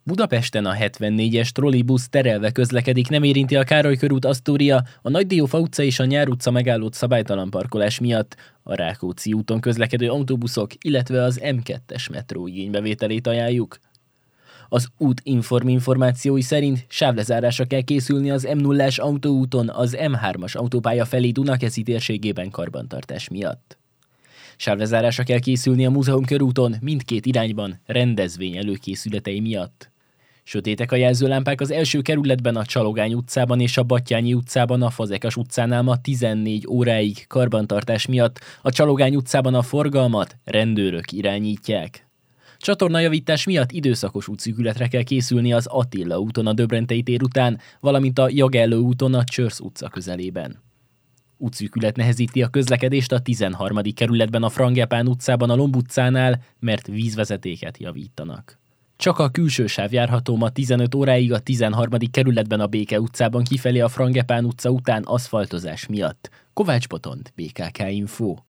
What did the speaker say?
Budapesten a 74-es trollibusz terelve közlekedik, nem érinti a Károly körút Asztória, a Nagy Diófa utca és a Nyár utca megállott szabálytalan parkolás miatt. A Rákóczi úton közlekedő autóbuszok, illetve az M2-es metró igénybevételét ajánljuk. Az Útinform információi szerint sávlezárásra kell készülni az M0-as autóúton az M3-as autópálya felé Dunakeszi térségében karbantartás miatt. Sávlezárásra kell készülni a Múzeum körúton mindkét irányban rendezvény előkészületei miatt. Sötétek a jelzőlámpák az első kerületben, a Csalogány utcában és a Battyányi utcában, a Fazekas utcánál ma 14 óráig karbantartás miatt, a Csalogány utcában a forgalmat rendőrök irányítják. Csatornajavítás miatt időszakos útszűkületre kell készülni az Attila úton a Döbrentei tér után, valamint a Jagelló úton a Csörsz utca közelében. Útszűkület nehezíti a közlekedést a 13. kerületben a Frangepán utcában a Lomb utcánál, mert vízvezetéket javítanak. Csak a külső sáv járható ma 15 óráig a 13. kerületben a Béke utcában kifelé a Frangepán utca után aszfaltozás miatt. Kovács Botond, BKK Info.